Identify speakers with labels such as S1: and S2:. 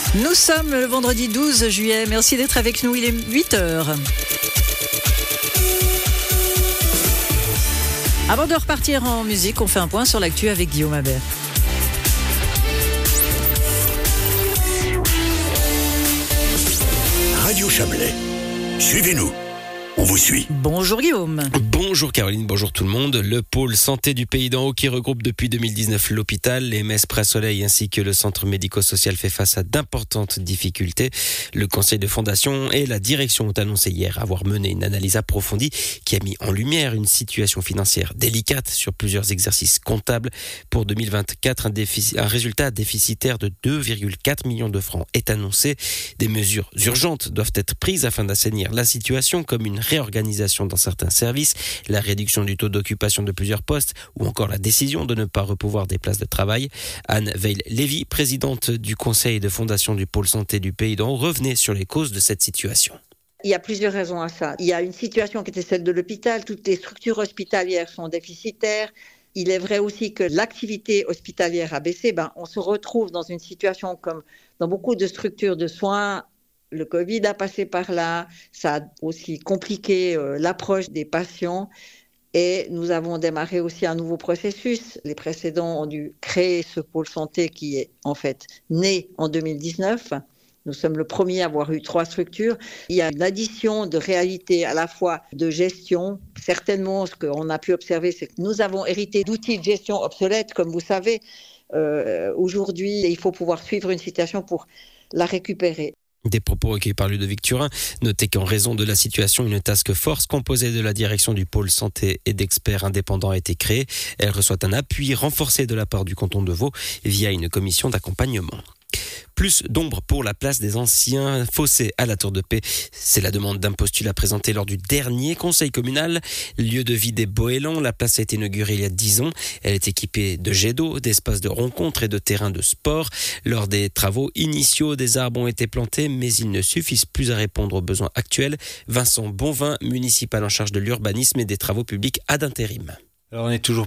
S1: Nous sommes le vendredi 12 juillet. Merci d'être avec nous. Il est 8h. Avant de repartir en musique, on fait un point sur l'actu avec Guillaume Habert.
S2: Radio Chablais. Suivez-nous. On vous suit.
S1: Bonjour Guillaume.
S3: Bonjour Caroline, bonjour tout le monde. Le pôle santé du Pays d'en Haut qui regroupe depuis 2019 l'hôpital, les Messes Près-Soleil ainsi que le centre médico-social fait face à d'importantes difficultés. Le conseil de fondation et la direction ont annoncé hier avoir mené une analyse approfondie qui a mis en lumière une situation financière délicate sur plusieurs exercices comptables. Pour 2024, un résultat déficitaire de 2,4 millions de francs est annoncé. Des mesures urgentes doivent être prises afin d'assainir la situation, comme une réorganisation dans certains services, la réduction du taux d'occupation de plusieurs postes ou encore la décision de ne pas repouvoir des places de travail. Anne Veil-Lévy, présidente du conseil de fondation du pôle santé du Pays d'en Haut, revenait sur les causes de cette situation.
S4: Il y a plusieurs raisons à ça. Il y a une situation qui était celle de l'hôpital. Toutes les structures hospitalières sont déficitaires. Il est vrai aussi que l'activité hospitalière a baissé. On se retrouve dans une situation comme dans beaucoup de structures de soins. Le Covid a passé par là, ça a aussi compliqué l'approche des patients et nous avons démarré aussi un nouveau processus. Les précédents ont dû créer ce pôle santé qui est en fait né en 2019. Nous sommes le premier à avoir eu 3 structures. Il y a une addition de réalité à la fois de gestion. Certainement, ce qu'on a pu observer, c'est que nous avons hérité d'outils de gestion obsolètes, comme vous savez. Aujourd'hui, il faut pouvoir suivre une situation pour la récupérer.
S3: Des propos recueillis par Ludovic Turin. Notez qu'en raison de la situation, une task force composée de la direction du pôle santé et d'experts indépendants a été créée. Elle reçoit un appui renforcé de la part du canton de Vaud via une commission d'accompagnement. Plus d'ombre pour la place des anciens fossés à la Tour de Paix. C'est la demande d'un postulat présenté lors du dernier conseil communal. Lieu de vie des Boélans, la place a été inaugurée il y a 10 ans. Elle est équipée de jets d'eau, d'espaces de rencontres et de terrains de sport. Lors des travaux initiaux, des arbres ont été plantés, mais ils ne suffisent plus à répondre aux besoins actuels. Vincent Bonvin, municipal en charge de l'urbanisme et des travaux publics ad intérim.
S5: Alors on est toujours